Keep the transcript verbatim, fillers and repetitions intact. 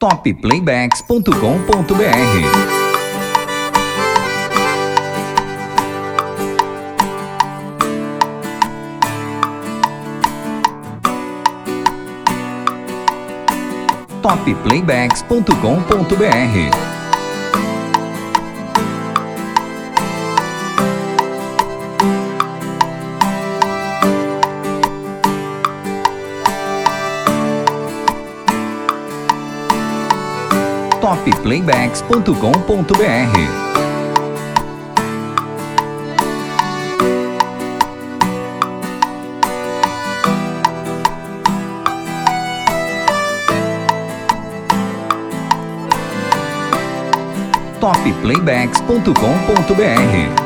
topplaybacks ponto com ponto br. topplaybacks ponto com ponto br. topplaybacks ponto com ponto br. topplaybacks ponto com ponto br.